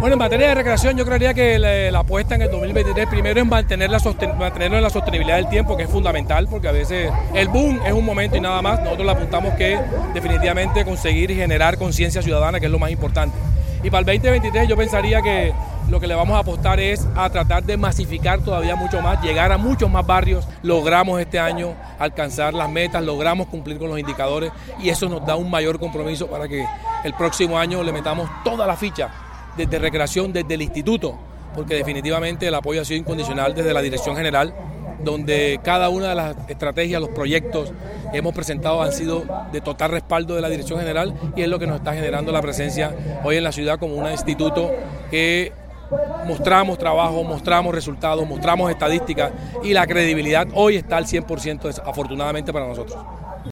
Bueno, en materia de recreación yo creería que la apuesta en el 2023 primero es mantenerlo en la sostenibilidad del tiempo, que es fundamental, porque a veces el boom es un momento y nada más. Nosotros le apuntamos que definitivamente conseguir y generar conciencia ciudadana, que es lo más importante. Y para el 2023 yo pensaría que lo que le vamos a apostar es a tratar de masificar todavía mucho más, llegar a muchos más barrios. Logramos este año alcanzar las metas, logramos cumplir con los indicadores y eso nos da un mayor compromiso para que el próximo año le metamos toda la ficha desde recreación, desde el instituto, porque definitivamente el apoyo ha sido incondicional desde la dirección general, donde cada una de las estrategias, los proyectos que hemos presentado han sido de total respaldo de la dirección general y es lo que nos está generando la presencia hoy en la ciudad como un instituto que mostramos trabajo, mostramos resultados, mostramos estadísticas y la credibilidad hoy está al 100% afortunadamente para nosotros.